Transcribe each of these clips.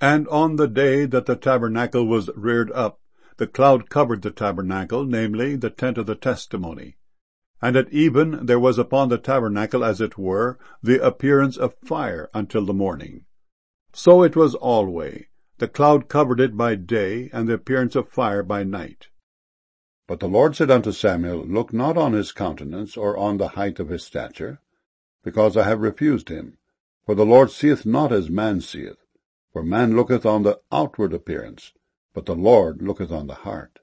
And on the day that the tabernacle was reared up, the cloud covered the tabernacle, namely, the tent of the testimony. And at even there was upon the tabernacle, as it were, the appearance of fire until the morning. So it was alway. The cloud covered it by day, and the appearance of fire by night. But the Lord said unto Samuel, Look not on his countenance, or on the height of his stature, because I have refused him. For the Lord seeth not as man seeth. For man looketh on the outward appearance, but the Lord looketh on the heart.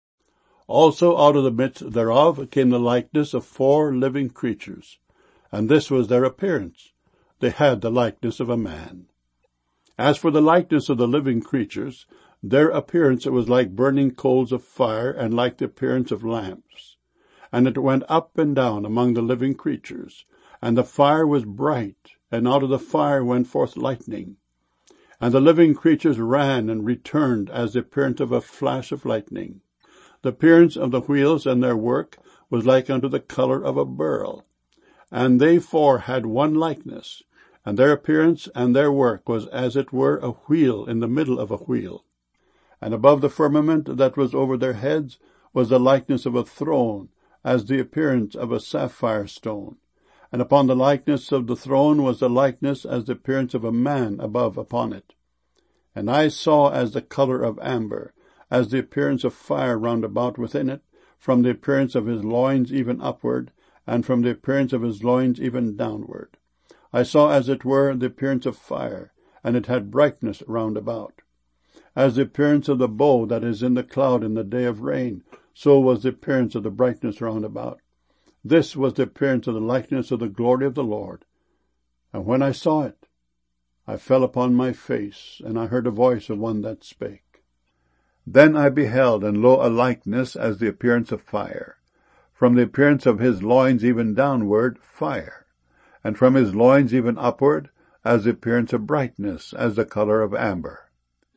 Also out of the midst thereof came the likeness of 4 living creatures, and this was their appearance. They had the likeness of a man. As for the likeness of the living creatures, their appearance was like burning coals of fire, and like the appearance of lamps. And it went up and down among the living creatures, and the fire was bright, and out of the fire went forth lightning. And the living creatures ran and returned as the appearance of a flash of lightning. The appearance of the wheels and their work was like unto the colour of a beryl. And they 4 had one likeness, and their appearance and their work was as it were a wheel in the middle of a wheel. And above the firmament that was over their heads was the likeness of a throne, as the appearance of a sapphire stone. And upon the likeness of the throne was the likeness as the appearance of a man above upon it. And I saw as the colour of amber, as the appearance of fire round about within it, from the appearance of his loins even upward, and from the appearance of his loins even downward. I saw as it were the appearance of fire, and it had brightness round about. As the appearance of the bow that is in the cloud in the day of rain, so was the appearance of the brightness round about. This was the appearance of the likeness of the glory of the Lord. And when I saw it, I fell upon my face, and I heard a voice of one that spake. Then I beheld, and lo, a likeness as the appearance of fire. From the appearance of his loins even downward, fire. And from his loins even upward, as the appearance of brightness, as the colour of amber.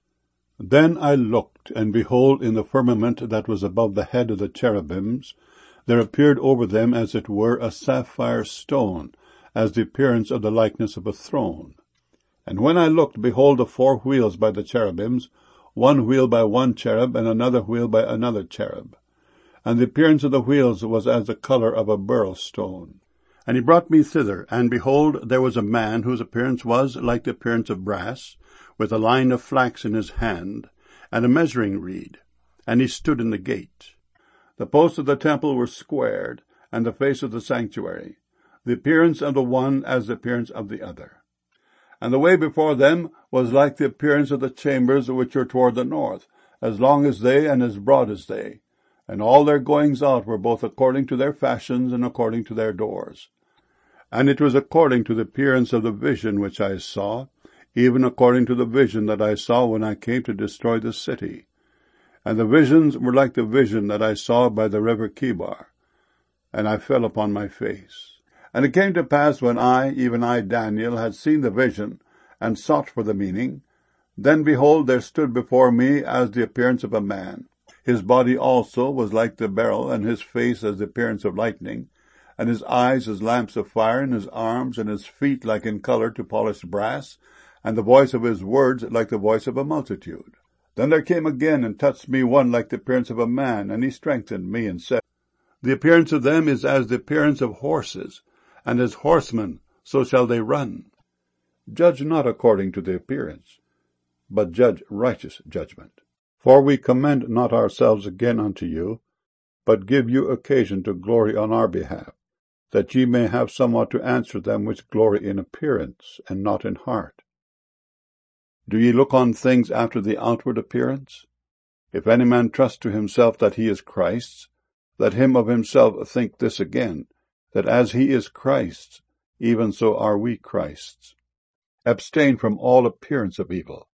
Then I looked, and behold, in the firmament that was above the head of the cherubims, there appeared over them as it were a sapphire stone, as the appearance of the likeness of a throne. And when I looked, behold, the 4 wheels by the cherubims, one wheel by one cherub, and another wheel by another cherub. And the appearance of the wheels was as the colour of a beryl stone. And he brought me thither, and behold, there was a man whose appearance was like the appearance of brass, with a line of flax in his hand, and a measuring reed, and he stood in the gate. The posts of the temple were squared, and the face of the sanctuary, the appearance of the one as the appearance of the other. And the way before them was like the appearance of the chambers which are toward the north, as long as they and as broad as they. And all their goings out were both according to their fashions and according to their doors. And it was according to the appearance of the vision which I saw, even according to the vision that I saw when I came to destroy the city. And the visions were like the vision that I saw by the river Chebar. And I fell upon my face. And it came to pass when I, even I, Daniel, had seen the vision, and sought for the meaning, then behold, there stood before me as the appearance of a man. His body also was like the beryl, and his face as the appearance of lightning, and his eyes as lamps of fire, and his arms and his feet like in colour to polished brass, and the voice of his words like the voice of a multitude. Then there came again and touched me one like the appearance of a man, and he strengthened me, and said, The appearance of them is as the appearance of horses, and as horsemen so shall they run. Judge not according to the appearance, but judge righteous judgment. For we commend not ourselves again unto you, but give you occasion to glory on our behalf, that ye may have somewhat to answer them which glory in appearance, and not in heart. Do ye look on things after the outward appearance? If any man trust to himself that he is Christ's, let him of himself think this again, that as he is Christ's, even so are we Christ's. Abstain from all appearance of evil.